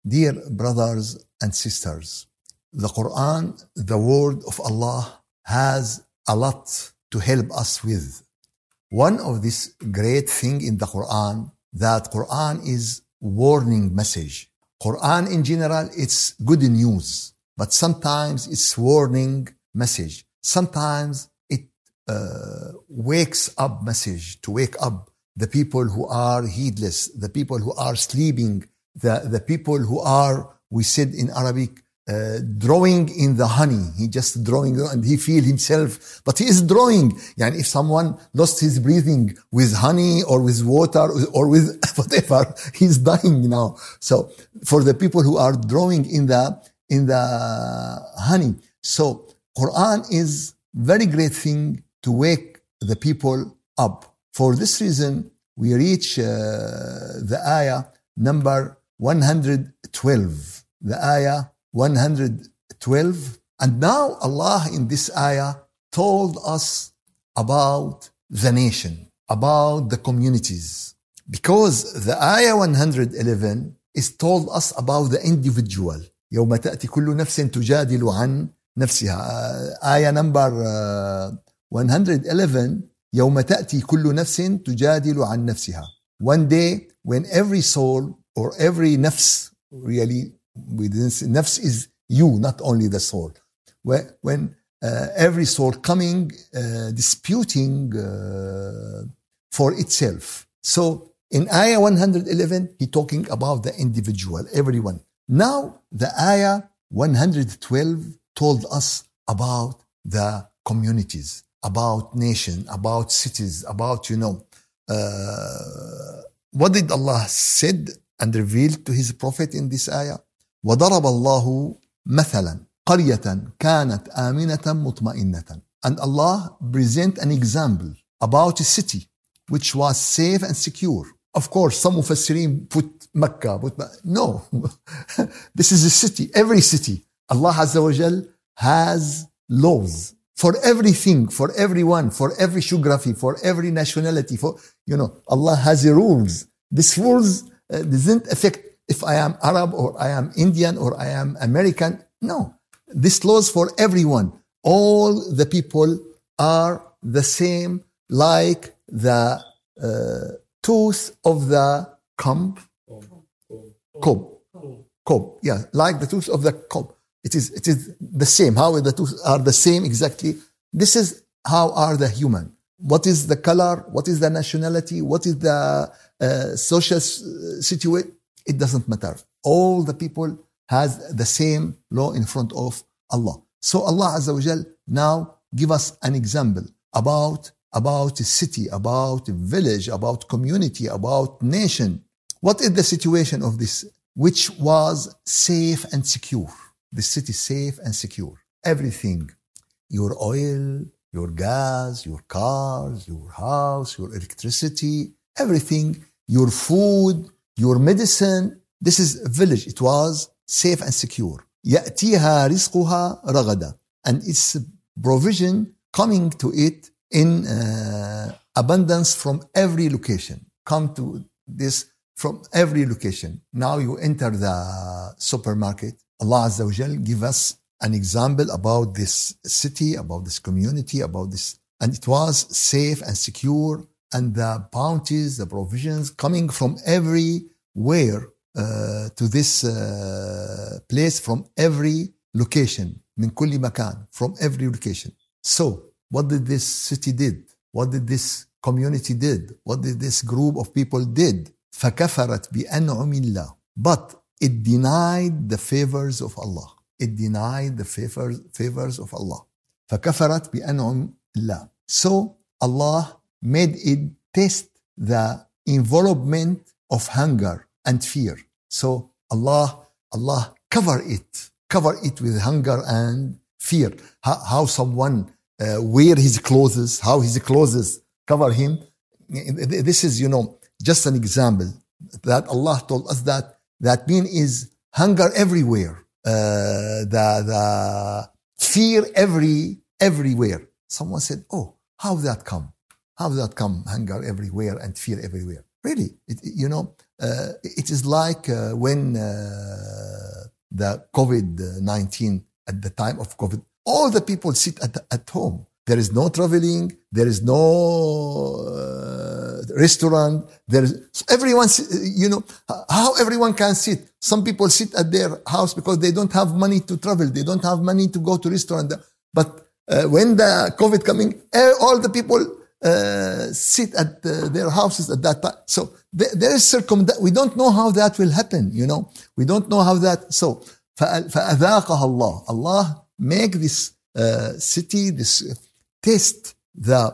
Dear brothers and sisters, the Quran, the word of Allah, has a lot to help us with. One of this great thing in the Quran, that Quran is warning message. Quran in general, it's good news, but sometimes it's warning message. Sometimes it wakes up message to wake up the people who are heedless, the people who are sleeping, the people who are, we said in Arabic, drawing in the honey. He just drawing and he feel himself, but he is drawing. And if someone lost his breathing with honey or with water or with whatever, he's dying now. So for the people who are drawing in the honey. So Quran is very great thing to wake the people up. For this reason, we reach the ayah number 112. The ayah 112. And now Allah in this ayah told us about the nation, about the communities. Because the ayah 111 is told us about the individual. يوم تأتي كل نفس تجادل عن نفسها. Ayah number 111. يوم تأتي كل نفس تجادل عن نفسها. One day when every soul or every nafs, really, nafs is you, not only the soul. When every soul coming, disputing for itself. So in ayah 111, he talking about the individual, everyone. Now the ayah 112 told us about the communities, about nation, about cities, about, what did Allah said and revealed to his prophet in this ayah? وَضَرَبَ اللَّهُ مَثَلًا قَرْيَةً كَانَتْ آمِنَةً مُطْمَئِنَّةً. And Allah present an example about a city which was safe and secure. Of course, some mufassirin put Mecca, no. This is a city, every city. Allah Azza wa Jal has laws for everything, for everyone, for every geography, for every nationality, Allah has rules. These rules doesn't affect if I am Arab or I am Indian or I am American. No, this laws for everyone. All the people are the same, like the tooth of the cob. Yeah, like the tooth of the cob. It is the same. How the tooth are the same exactly. This is how are the human. What is the color? What is the nationality? What is the social situation? It doesn't matter. All the people has the same law in front of Allah. So Allah Azza wa Jal now give us an example about a city, about a village, about community, about nation. What is the situation of this? Which was safe and secure. The city safe and secure. Everything. Your oil, your gas, your cars, your house, your electricity, everything, your food, your medicine. This is a village. It was safe and secure. يأتيها رزقها رغدا. And its provision coming to it in abundance from every location. Come to this from every location. Now you enter the supermarket. Allah Azza wa Jal give us an example about this city, about this community, about this. And it was safe and secure. And the bounties, the provisions coming from everywhere to this place, from every location. من كل مكان, from every location. So, what did this city did? What did this community did? What did this group of people did? فكفرت بأنعم الله. But it denied the favors of Allah. It denied the favors of Allah. فكفرت بأنعم الله. So Allah made it taste the involvement of hunger and fear. So Allah cover it with hunger and fear. How someone wear his clothes, how his clothes cover him. This is, just an example that Allah told us that mean is hunger everywhere. The fear everywhere. Someone said, oh, how that come? How that come? Hunger everywhere and fear everywhere. Really, it is like when the COVID-19, at the time of COVID, all the people sit at home. There is no traveling. There is no restaurant. Everyone, how everyone can sit. Some people sit at their house because they don't have money to travel. They don't have money to go to restaurant. But when the COVID coming, all the people sit at their houses at that time. So there is we don't know how that will happen. We don't know how that. So فأذاقها Allah. Allah make this city, this test the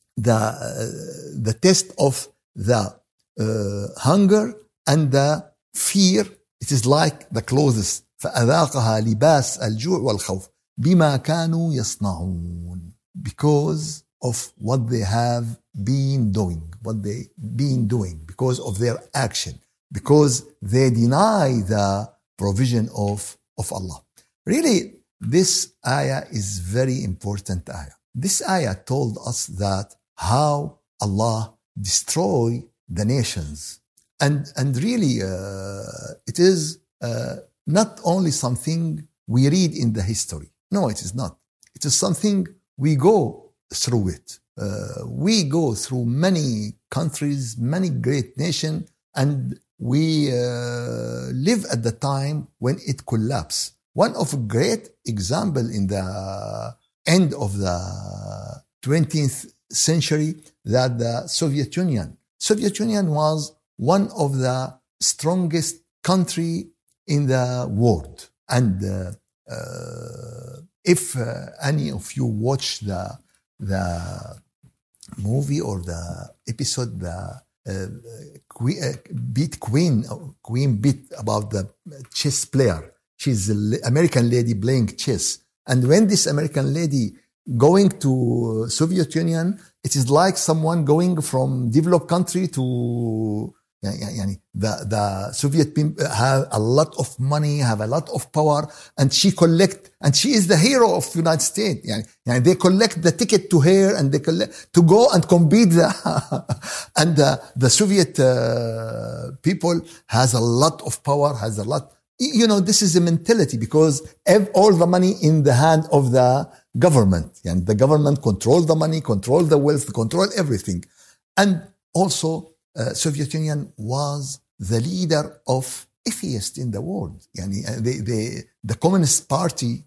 test of the hunger and the fear. It is like the clothes. فأذاقها لباس الجوع والخوف بما كانوا يصنعون, because of what they have been doing, because of their action, because they deny the provision of Allah. Really, this ayah is very important ayah. This ayah told us that how Allah destroy the nations. And really, it is not only something we read in the history. No, it is not. It is something we go through it. We go through many countries, many great nations, and we live at the time when it collapsed. One of a great example in the end of the 20th century, that the Soviet Union was one of the strongest country in the world. And if any of you watch the movie or the episode, the Queen beat about the chess player. She's an American lady playing chess. And when this American lady going to Soviet Union, it is like someone going from developed country to the Soviet people have a lot of money, have a lot of power, and she is the hero of United States. They collect the ticket to her, and they collect to go and compete and the Soviet people has a lot of power, has a lot. This is a mentality, because all the money in the hand of the government, and the government control the money, control the wealth, control everything. And also, Soviet Union was the leader of atheists in the world. The Communist Party,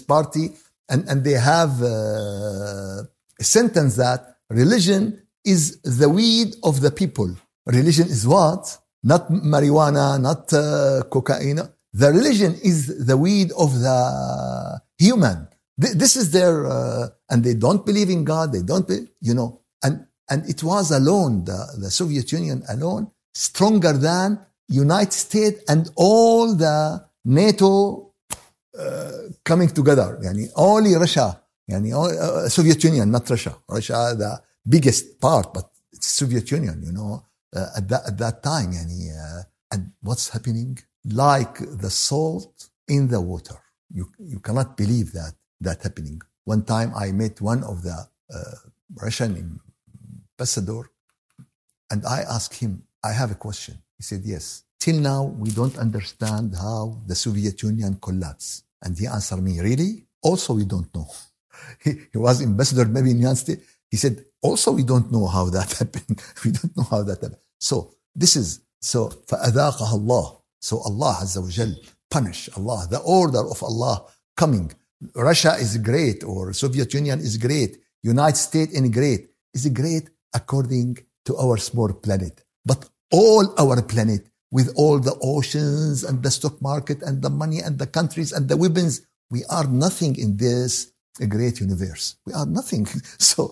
and they have a sentence that religion is the weed of the people. Religion is what? Not marijuana, not cocaine. The religion is the weed of the human. This is their, and they don't believe in God. They don't, and it was alone, the Soviet Union alone, stronger than United States and all the NATO coming together. Only Russia, Soviet Union, not Russia. Russia, the biggest part, but it's Soviet Union, at that time. And what's happening? Like the salt in the water. You cannot believe that happening. One time I met one of the Russian ambassador, and I asked him, I have a question. He said, yes. Till now, we don't understand how the Soviet Union collapsed. And he answered me, really? Also, we don't know. He was ambassador maybe in the United States. He said, also, we don't know how that happened. We don't know how that happened. So فَأَذَاقَهَا اللَّهُ. So Allah Azza wa Jal punish Allah, the order of Allah coming. Russia is great, or Soviet Union is great. United States is great according to our small planet. But all our planet, with all the oceans and the stock market and the money and the countries and the weapons, we are nothing in this great universe. We are nothing. So,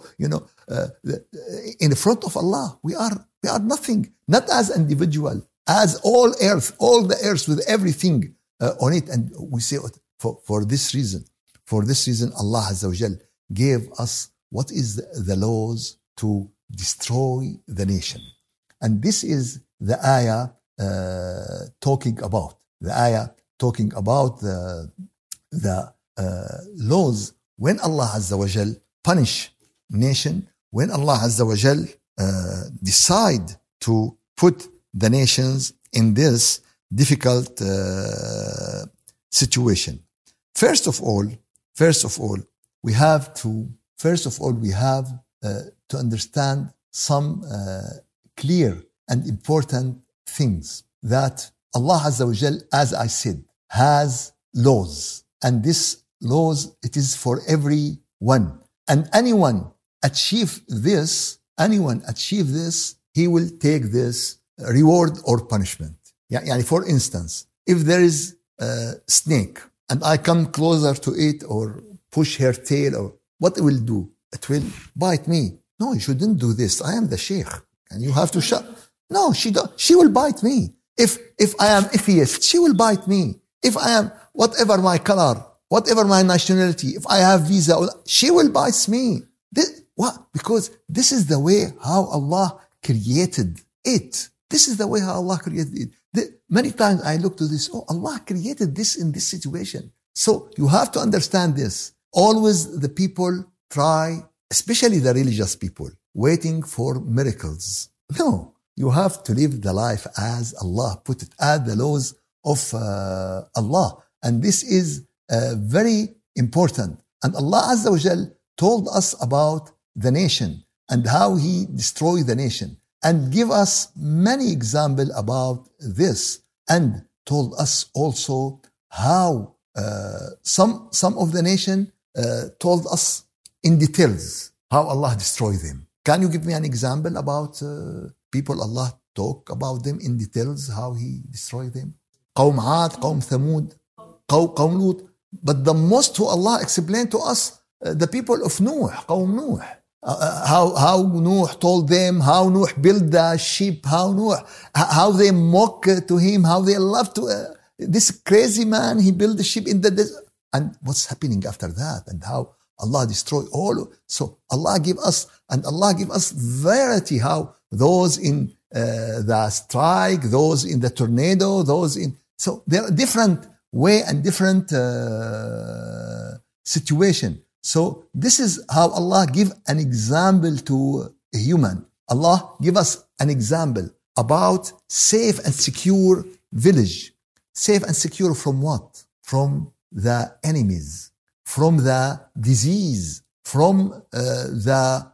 in front of Allah, we are nothing. Not as individual, as all the earth with everything on it. And we say, for this reason, Allah Azza wa Jal gave us what is the laws to destroy the nation. And this is the ayah talking about. The ayah talking about the laws when Allah Azza wa Jal punish nation, when Allah Azza wa Jal decide to put the nations in this difficult situation. First of all, we have to understand some clear and important things, that Allah Azza wa Jal, as I said, has laws, and this laws, it is for everyone, and anyone achieve this, he will take this reward or punishment. Yani for instance, if there is a snake and I come closer to it or push her tail, or what it will do? It will bite me. No, you shouldn't do this. I am the sheikh and you have to shut. No, she will bite me. If I am atheist, she will bite me. If I am whatever my color, whatever my nationality, if I have visa, she will bite me. What? Because this is the way how Allah created it. This is the way how Allah created it. Many times I look to this, Allah created this in this situation. So you have to understand this. Always the people try, especially the religious people, waiting for miracles. No, you have to live the life as Allah put it, as the laws of Allah. And this is very important. And Allah Azza wa Jal told us about the nation and how He destroyed the nation, and give us many examples about this, and told us also how some of the nation told us in details how Allah destroyed them. Can you give me an example about people Allah talk about them in details, how He destroyed them? Qawm Aad, Qawm Thamud, Qawm Lut. But the most who Allah explained to us, the people of Nuh, Qawm Nuh. How Nuh told them, how Nuh built the ship, how they mock to him, how they love to this crazy man. He built the ship in the desert, and what's happening after that, and how Allah destroyed all. So Allah give us variety. How those in the strike, those in the tornado, so there are different way and different situation. So this is how Allah give an example to a human. Allah give us an example about safe and secure village. Safe and secure from what? From the enemies, from the disease, from the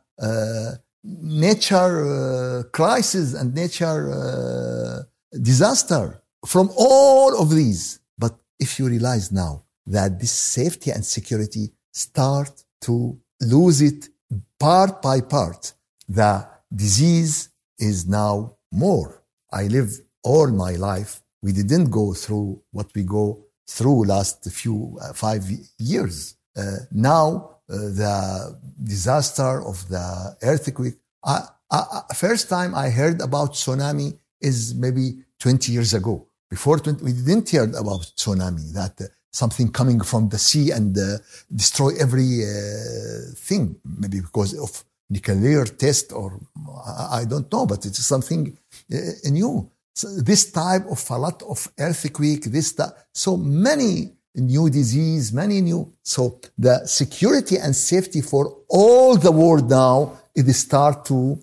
nature crisis and nature disaster, from all of these. But if you realize now that this safety and security start to lose it part by part, the disease is now more. I live all my life. We didn't go through what we go through last 5 years. Now the disaster of the earthquake. First time I heard about tsunami is maybe 20 years ago. Before 20, we didn't hear about tsunami, that something coming from the sea and destroy every thing, maybe because of nuclear test, or I don't know, but it's something new. So this type of a lot of earthquake, so many new disease, so the security and safety for all the world now is start to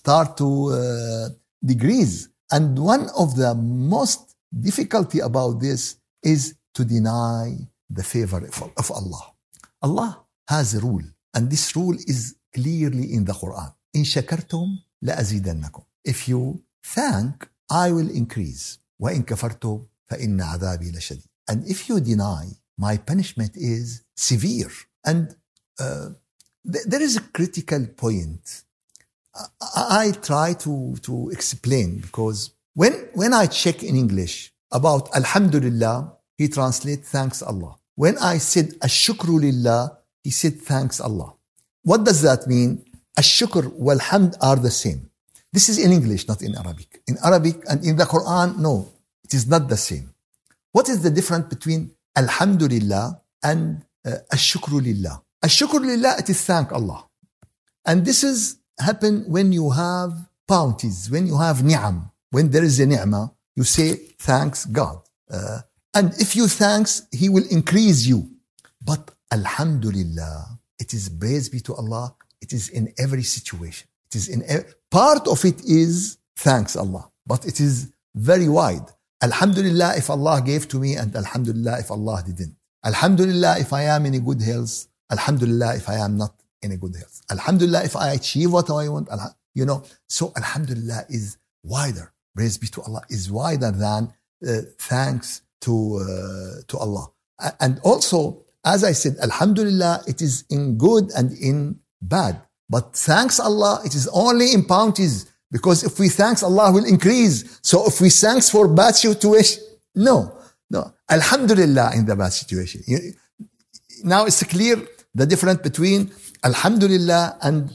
decrease. And one of the most difficulty about this is to deny the favor of Allah. Allah has a rule, and this rule is clearly in the Quran. إن شكرتم لأزيدنكم. If you thank, I will increase. وإن كفرتم فإن عذابي لشديد. And if you deny, my punishment is severe. And there is a critical point. I try to explain, because when I check in English about Alhamdulillah, he translates thanks Allah. When I said Ash-shukru lillah, he said thanks Allah. What does that mean? Ash-shukr wal hamd are the same. This is in English, not in Arabic. In Arabic and in the Quran, no, it is not the same. What is the difference between Alhamdulillah and Ash-shukru lillah? Ash-shukru lillah, it is thank Allah. And this is happen when you have bounties, when you have ni'am. When there is a ni'mah, you say thanks God. And if you thanks, He will increase you. But Alhamdulillah, it is praise be to Allah. It is in every situation. It is part of it is thanks Allah, but it is very wide. Alhamdulillah if Allah gave to me, and Alhamdulillah if Allah didn't. Alhamdulillah if I am in a good health. Alhamdulillah if I am not in a good health. Alhamdulillah if I achieve what I want. So Alhamdulillah is wider. Praise be to Allah, is wider than thanks to Allah. And also, as I said, Alhamdulillah, it is in good and in bad. But thanks Allah, it is only in bounties. Because if we thanks, Allah will increase. So if we thanks for bad situation, no. Alhamdulillah in the bad situation. Now it's clear the difference between Alhamdulillah and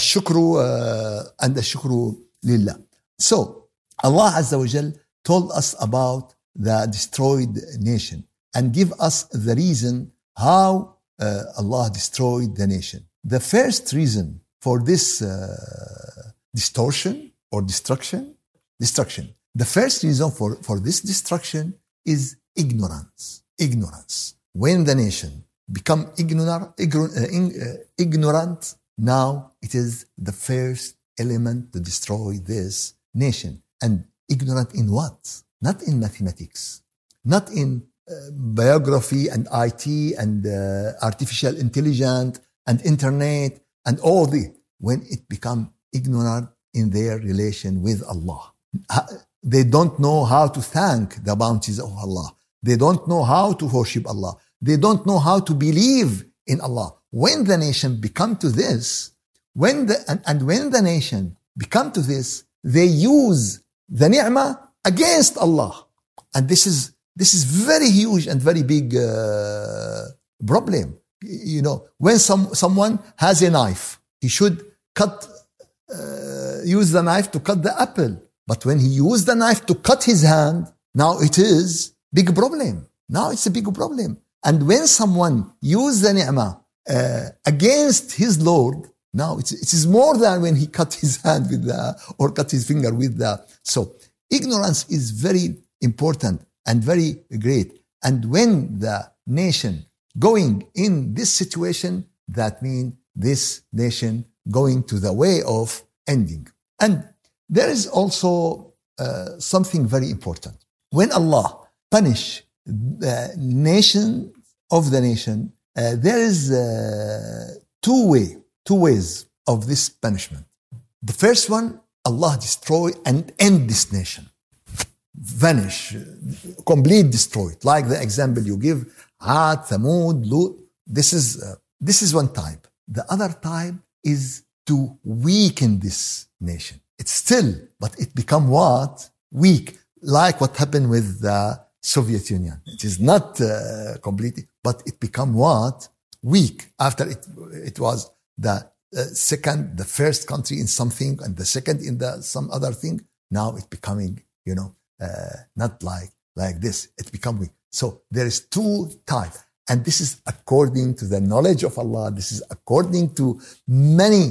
Ashukru Lillah. So Allah Azza wa Jal told us about the destroyed nation and give us the reason how Allah destroyed the nation. The first reason for this distortion or destruction. The first reason for this destruction is ignorance. When the nation become ignorant, now it is the first element to destroy this nation. And ignorant in what? Not in mathematics, not in biography and IT and artificial intelligence and internet and all the. When it become ignorant in their relation with Allah. They don't know how to thank the bounties of Allah. They don't know how to worship Allah. They don't know how to believe in Allah. When the nation become to this, when the nation become to this, they use the ni'mah against Allah. And this is very huge and very big problem. When someone has a knife, he should use the knife to cut the apple. But when he used the knife to cut his hand, now it is big problem. Now it's a big problem. And when someone use the ni'mah against his Lord, now it is more than when he cut his hand or cut his finger with the. So ignorance is very important and very great. And when the nation going in this situation, that means this nation going to the way of ending. And there is also something very important. When Allah punish the nation of the nation, there is two ways of this punishment. The first one, Allah destroy and end this nation. Vanish, complete destroyed. Like the example you give, Ad, Thamud, Lut. This is one type. The other type is to weaken this nation. It's still, but it become what? Weak. Like what happened with the Soviet Union. It is not completely, but it become what? Weak. After it was the first country in something and the second in some other thing. Now it's becoming, not like this. It become weak. So there is two types. And this is according to the knowledge of Allah. This is according to many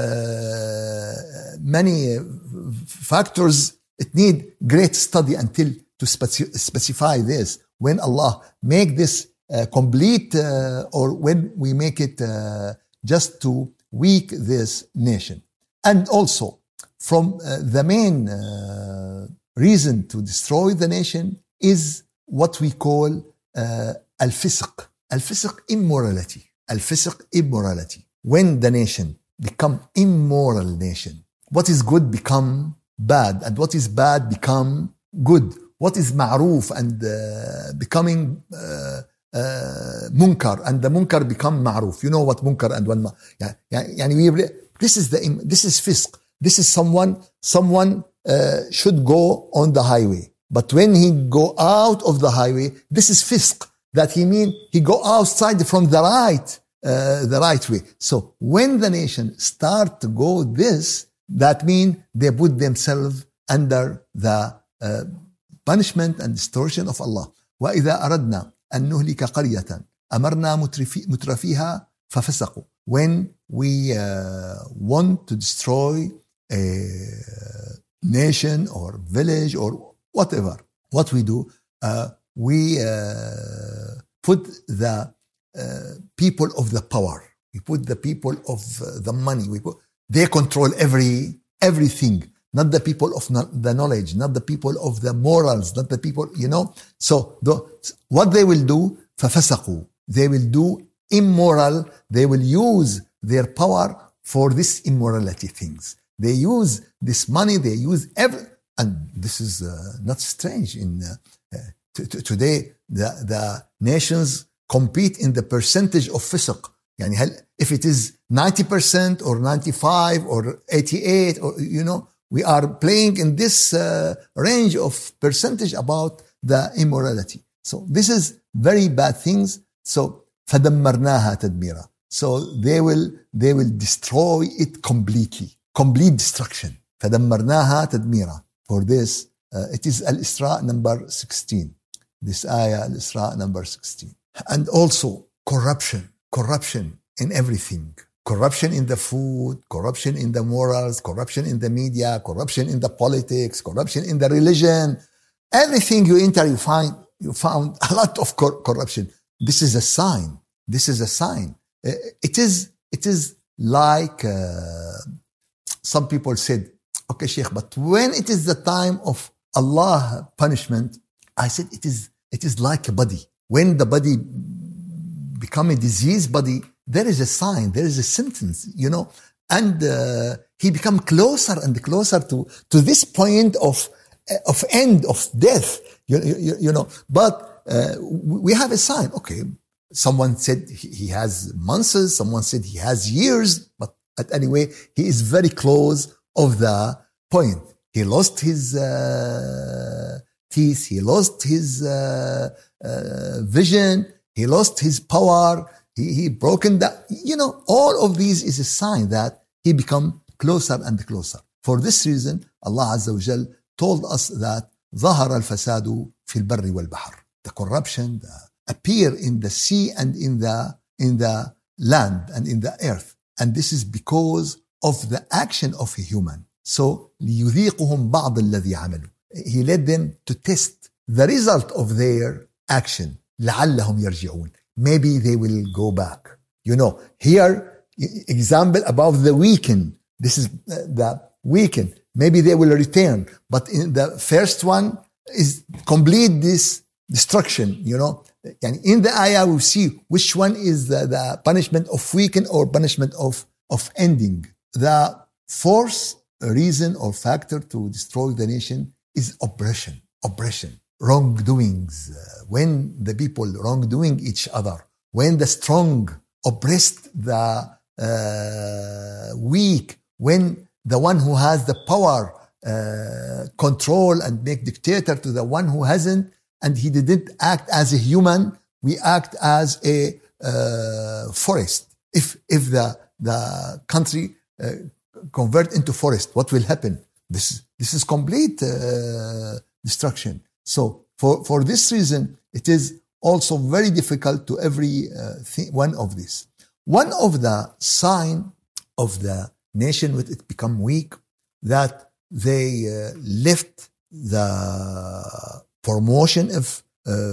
factors. It need great study until to specify this. When Allah make this complete, or when we make it just to weak this nation. And also, from the main reason to destroy the nation is what we call al-fisq. Al-fisq, immorality. Al-fisq, immorality. When the nation become immoral nation, what is good become bad, and what is bad become good. What is ma'roof and becoming munkar, and the munkar become ma'roof. You know what munkar and one this is fisq. This is someone should go on the highway, but when he go out of the highway, this is fisq. That he go outside from the right way. So when the nation start to go this, that means they put themselves under the punishment and distortion of Allah. وَإِذَا أَرَدْنَا أَن نُهْلِكَ قَرْيَةً أَمَرْنَا مُتْرَفِيهَا فَفَسَقُوا. When we want to destroy a nation or village or whatever, what we do, we put the people of the power. We put the people of the money. They control everything. not the people of the knowledge, not the people of the morals, not the people, So what they will do, فَفَسَقُوا. They will do immoral. They will use their power for this immorality things. They use this money. They use and this is not strange. Today, the nations compete in the percentage of fisq. If it is 90% or 95 or 88 or we are playing in this range of percentage about the immorality. So this is very bad things. So فَدَمَّرْنَاهَا تَدْمِيرًا. So they will destroy it completely. Complete destruction. فَدَمَّرْنَاهَا تَدْمِيرًا. For this, it is Al-Isra number 16. This ayah, Al-Isra number 16. And also corruption in everything. Corruption in the food, corruption in the morals, corruption in the media, corruption in the politics, corruption in the religion. Everything you enter, you found a lot of corruption. This is a sign. It is like some people said, okay, Sheikh, but when it is the time of Allah punishment, I said it is like a body. When the body become a diseased body, there is a sign, there is a sentence, and he become closer and closer to this point of end of death, But we have a sign. Okay, someone said he has months, someone said he has years, but anyway, he is very close of the point. He lost his teeth, he lost his vision, he lost his power, he broken that. All of these is a sign that he become closer and closer. For this reason, Allah Azza wa Jal told us that ظهر الفساد في البر والبحر. The corruption appear in the sea and in the land and in the earth. And this is because of the action of a human. So ليذيقهم بعض الذي عملوا. He led them to test the result of their action. لعلهم يرجعون. Maybe they will go back. Here, example about the weekend. This is the weekend. Maybe they will return. But in the first one is complete this destruction, And in the ayah, we see which one is the punishment of weekend or punishment of ending. The fourth reason or factor to destroy the nation is oppression, wrongdoings. When the people wrongdoing each other, when the strong oppressed the weak, when the one who has the power control and make dictator to the one who hasn't, and he didn't act as a human, we act as a forest. If the country convert into forest, what will happen? This is complete destruction. So for this reason, it is also very difficult to every one of this. One of the sign of the nation when it become weak, that they left the promotion of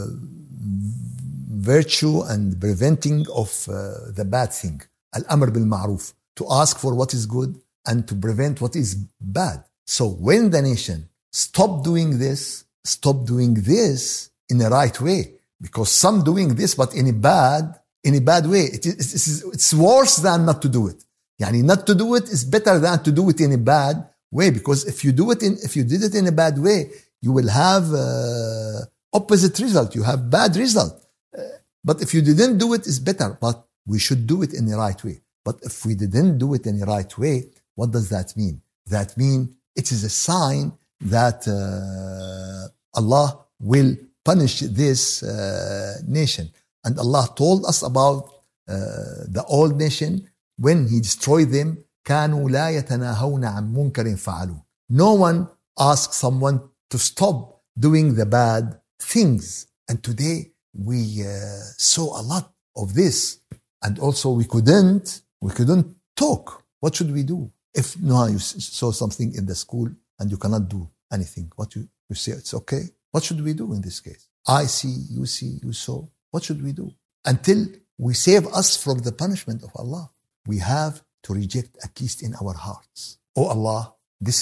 virtue and preventing of the bad thing. Al-amr bil-ma'ruf, to ask for what is good and to prevent what is bad. So when the nation stop doing this in the right way, because some doing this but in a bad way, it's worse than not to do it. Not to do it is better than to do it in a bad way, because if you did it in a bad way, you will have opposite result. You have bad result. But if you didn't do it, it's better. But we should do it in the right way. But if we didn't do it in the right way, what does that mean? That means it is a sign that Allah will punish this nation. And Allah told us about the old nation when He destroyed them. كانوا لا يتناهون عن منكر فعلوه. No one asked someone to stop doing the bad things. And today we saw a lot of this. And also we couldn't talk. What should we do? If you saw something in the school and you cannot do anything, what you say, it's okay. What should we do in this case? I see, you saw. What should we do? Until we save us from the punishment of Allah, we have to reject at least in our hearts. Oh Allah, this is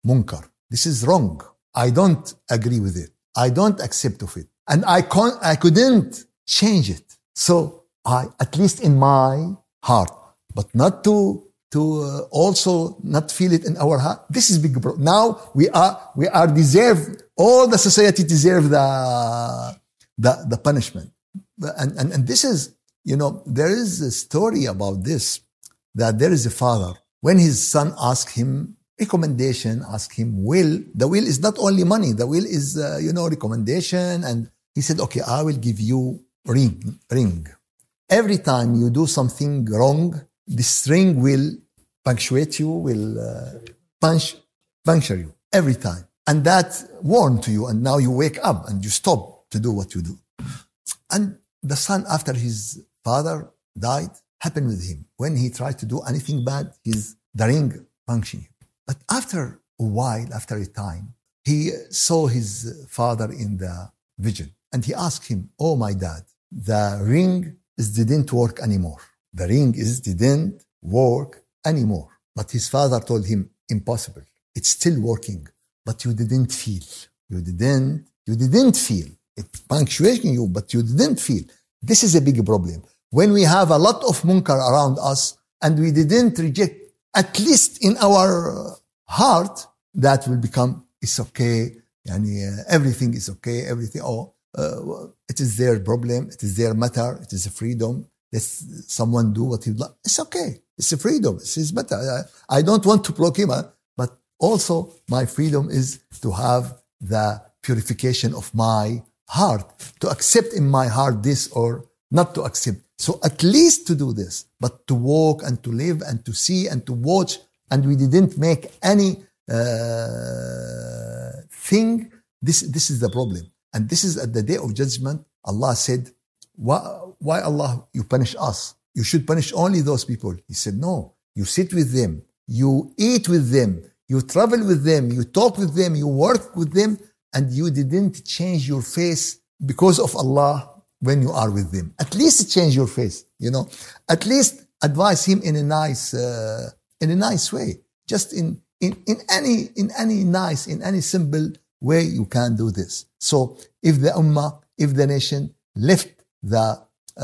munkar. This is wrong. I don't agree with it. I don't accept of it. And I couldn't change it. So at least in my heart, but not to also not feel it in our heart. This is big problem. Now we are deserve, all the society deserve the punishment. And this is, there is a story about this, that there is a father, when his son asked him recommendation, asked him will, the will is not only money, the will is, recommendation. And he said, okay, I will give you ring. Every time you do something wrong, this ring will punctuate you, will puncture you every time. And that warned to you, and now you wake up and you stop to do what you do. And the son, after his father died, happened with him. When he tried to do anything bad, the ring punctured him. But after a while, after a time, he saw his father in the vision. And he asked him, oh, my dad, the ring didn't work anymore. The ring didn't work anymore. But his father told him, impossible. It's still working, but you didn't feel. You didn't feel. It's punctuating you, but you didn't feel. This is a big problem. When we have a lot of munkar around us and we didn't reject, at least in our heart, that will become, it's okay. Everything is okay. Everything. It is their problem. It is their matter. It is a freedom. Let someone do what he like. It's okay. It's a freedom. It's his matter. I don't want to block him, but also my freedom is to have the purification of my heart, to accept in my heart this or not to accept. So at least to do this, but to walk and to live and to see and to watch, and we didn't make any thing. This is the problem. And this is at the day of judgment. Allah said, why Allah, you punish us? You should punish only those people. He said, no, you sit with them, you eat with them, you travel with them, you talk with them, you work with them, and you didn't change your face because of Allah when you are with them. At least change your face, At least advise him in a nice way. Just in any simple way you can do this. So if the ummah, if the nation left the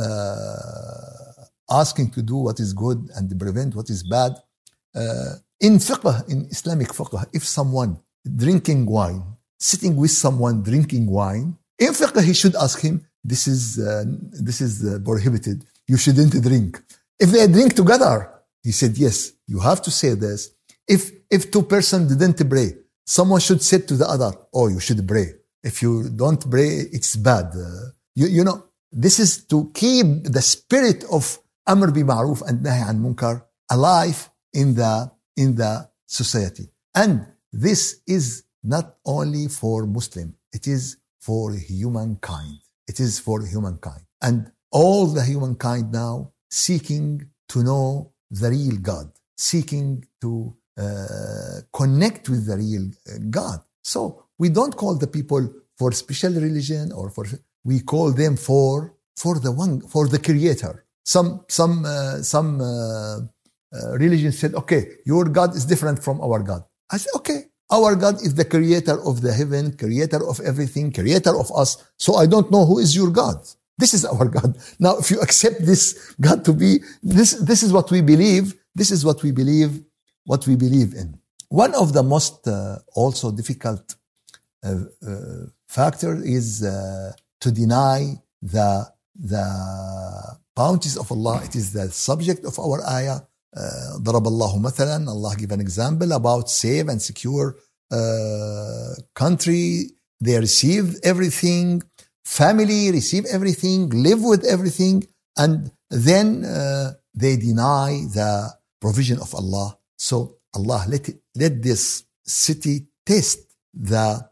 asking to do what is good and prevent what is bad, in fiqh, in Islamic fiqh, if someone drinking wine, sitting with someone drinking wine, in fiqh he should ask him, this is prohibited, you shouldn't drink. If they drink together, he said, yes, you have to say this. If two persons didn't pray, someone should say to the other, oh, you should pray. If you don't pray, it's bad. This is to keep the spirit of Amr bi Ma'ruf and Nahy an Munkar alive in the society. And this is not only for Muslim, it is for humankind. It is for humankind. And all the humankind now seeking to know the real God, seeking to connect with the real God. So we don't call the people for special religion we call them for the Creator. Some religions said, okay, your God is different from our God. I said, okay, our God is the creator of the heaven, creator of everything, creator of us. So I don't know who is your God. This is our God. Now, if you accept this God to be, this is what we believe. This is what we believe in. One of the most also difficult factor is to deny the bounties of Allah. It is the subject of our ayah. ضرب الله مثلا, Allah give an example about safe and secure country. They receive everything, family receive everything, live with everything, and then they deny the provision of Allah. So Allah let this city taste the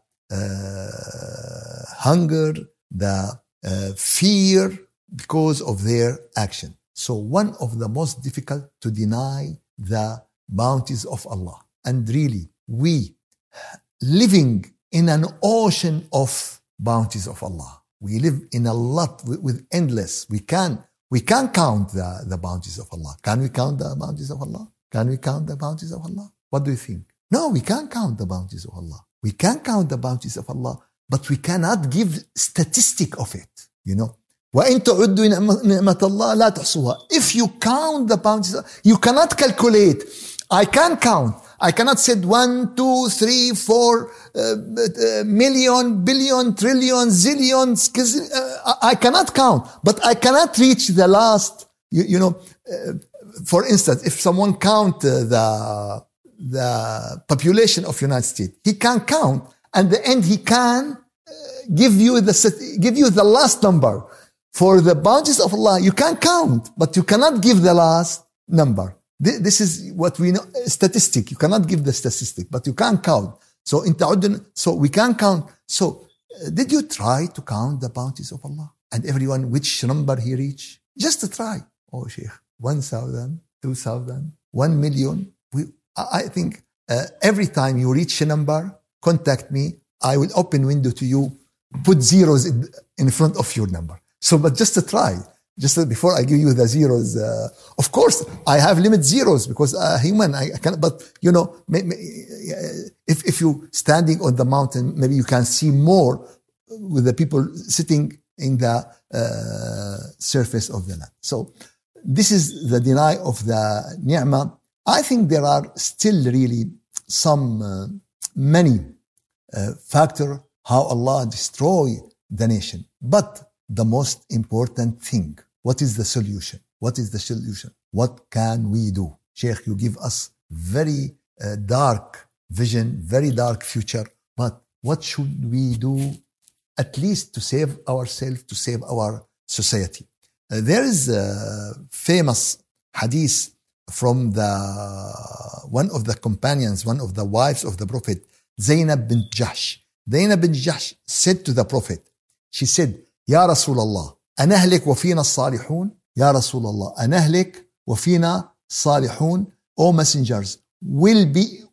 hunger, the fear because of their action. So one of the most difficult to deny the bounties of Allah. And really, we living in an ocean of bounties of Allah. We live in a lot with endless. We can count the bounties of Allah. Can we count the bounties of Allah? Can we count the bounties of Allah? What do you think? No, we can't count the bounties of Allah. We can count the bounties of Allah, but we cannot give statistic of it, you know. وَإِن تَعُدُّوا نِعْمَةَ اللَّهِ لَا تُحْصُوهَا. If you count the bounties, you cannot calculate. I can count. I cannot say 1, 2, 3, 4 million, billion, trillion, zillion. I cannot count, but I cannot reach the last. You know, for instance, if someone count the population of United States, he can count, and the end he can give you the last number. For the bounties of Allah, you can count, but you cannot give the last number. This is what we know, statistic. You cannot give the statistic, but you can count. So we can count. So did you try to count the bounties of Allah? And everyone, which number he reached? Just to try. Oh, Sheikh, 1,000, 2,000, 1 million. I think every time you reach a number, contact me. I will open window to you, put zeros in front of your number. So, but just to try, before I give you the zeros, of course, I have limit zeros because human, I can, but you know, if you standing on the mountain, maybe you can see more with the people sitting in the surface of the land. So this is the deny of the ni'mah. I think there are still really some many factors how Allah destroy the nation. But the most important thing, what is the solution? What is the solution? What can we do? Sheikh, you give us very dark vision, very dark future. But what should we do at least to save ourselves, to save our society? There is a famous hadith from one of the companions, one of the wives of the Prophet, Zainab bint Jahsh. Zainab bint Jahsh said to the Prophet, she said, يا رسول الله أنهلك وفينا الصالحون. يا رسول الله أنهلك وفينا صالحون. O messengers, will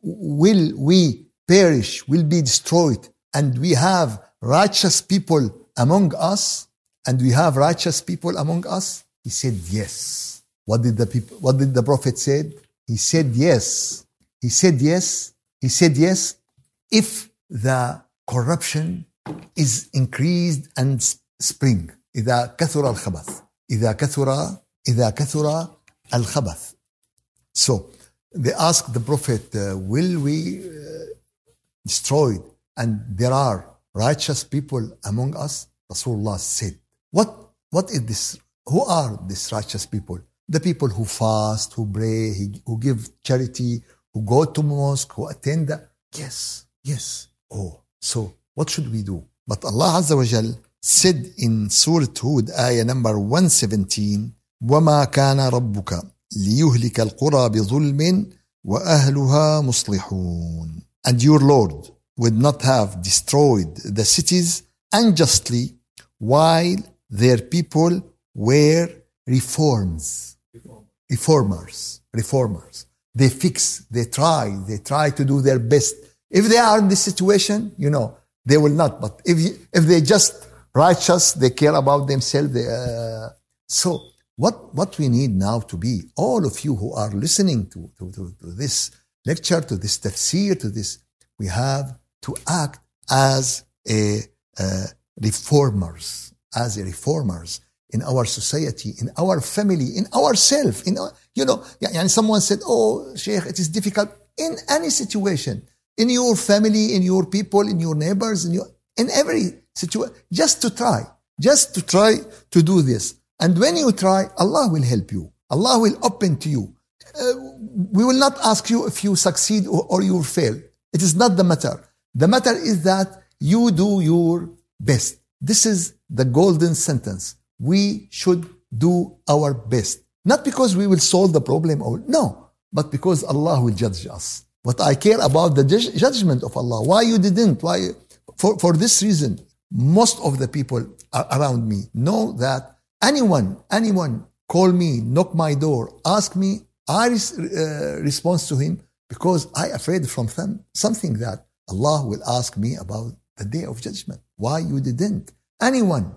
we perish, will be destroyed, and we have righteous people among us? And we have righteous people among us? He said yes. What did the Prophet said? He said yes. He said yes. He said yes. If the corruption is increased and spring. إذا كثر الخبث. إذا كثر الخبث. So they asked the Prophet, will we destroy? And there are righteous people among us? Rasulullah said, what is this? Who are these righteous people? The people who fast, who pray, who give charity, who go to mosque, who attend. Yes. Oh, so what should we do? But Allah Azza wa Jal said in Surah Hud, ayah number 117, وَمَا كَانَ رَبُّكَ لِيُهْلِكَ الْقُرَى بِظُلْمٍ وَأَهْلُهَا مُصْلِحُونَ. And your Lord would not have destroyed the cities unjustly while their people were reformers. They fix, they try to do their best. If they are in this situation, you know, they will not. But if they just righteous, they care about themselves. So what we need now to be, all of you who are listening to this lecture, to this tafsir, to this, we have to act as reformers in our society, in our family, in ourselves. And someone said, "Oh, Sheikh, it is difficult in any situation, in your family, in your people, in your neighbors, in every situation. Just to try to do this. And when you try, Allah will help you. Allah will open to you. We will not ask you if you succeed or you fail. It is not the matter. The matter is that you do your best. This is the golden sentence. We should do our best. Not because we will solve the problem, no, but because Allah will judge us. But I care about the judgment of Allah. Why you didn't? Why? For this reason, most of the people around me know that anyone call me, knock my door, ask me, I respond to him because I afraid from something that Allah will ask me about the day of judgment. Why you didn't? Anyone,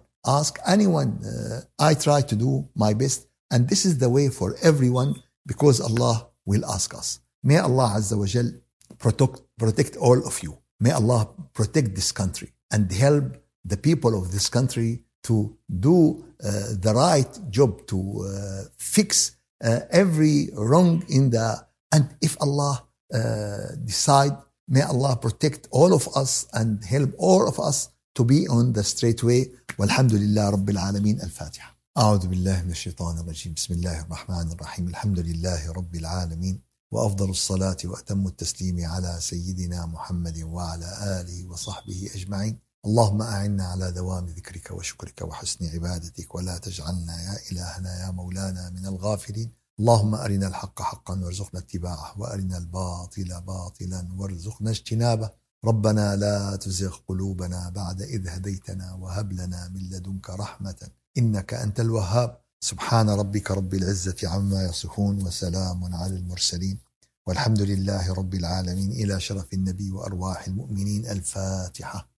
I try to do my best. And this is the way for everyone because Allah will ask us. May Allah Azza wa Jal protect all of you. May Allah protect this country and help the people of this country to do the right job, to fix every wrong in the, and if Allah decide, may Allah protect all of us and help all of us to be on the straight way. Walhamdulillah Rabbil Alameen. Al-Fatiha. أعوذ بالله من الشيطان الرجيم. بسم الله الرحمن الرحيم. الحمد لله رب العالمين، وأفضل الصلاة وأتم التسليم على سيدنا محمد وعلى آله وصحبه أجمعين. اللهم أعنا على دوام ذكرك وشكرك وحسن عبادتك، ولا تجعلنا يا إلهنا يا مولانا من الغافلين. اللهم أرنا الحق حقا وارزقنا اتباعه، وأرنا الباطل باطلا وارزقنا اجتنابه. ربنا لا تزغ قلوبنا بعد إذ هديتنا، وهب لنا من لدنك رحمة إنك أنت الوهاب. سبحان ربك رب العزة عما يصفون، وسلام على المرسلين، والحمد لله رب العالمين. إلى شرف النبي وأرواح المؤمنين. الفاتحة.